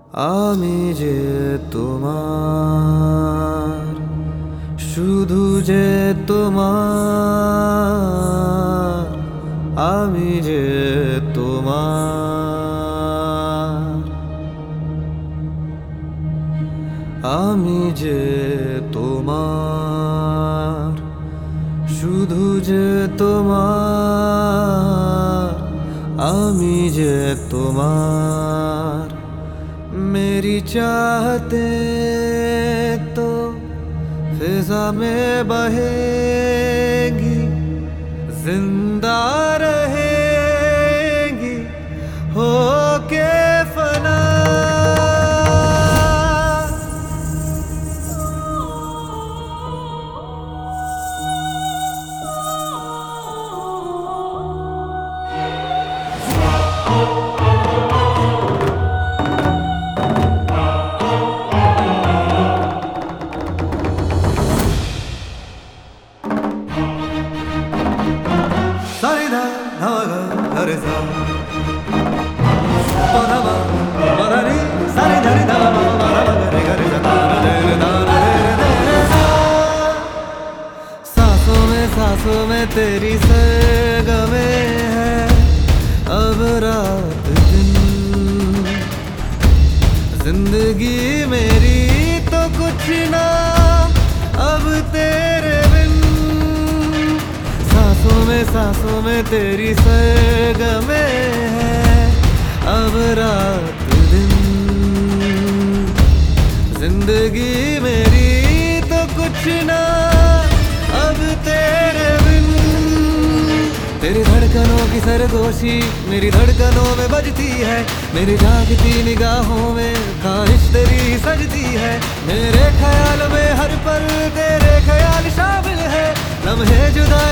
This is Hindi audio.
আমি যে তোমার, শুধু যে তোমার, আমি যে তোমার, আমি যে তোমার, শুধু যে তোমার, আমি যে তোমার। मेरी चाहते तो फिजा में बहेगी, जिंदा रहेगी होके फना। Sarida havaga harza padama madari sarida dama madama re gare dana re सांसों में तेरी सरगमे है अब रात दिन। जिंदगी मेरी तो कुछ ना अब तेरे बिन। सांसों में तेरी सरगमे है अब रात दिन। जिंदगी मेरी तो कुछ ना अब तेरे बिन। तेरी धड़कनों की सरगोशी मेरी धड़कनों में बजती है। मेरी जागती निगाहों में ख्वाहिश तेरी सजती है। मेरे ख्याल में हर पल तेरे ख्याल शामिल है। लम्हे जुदा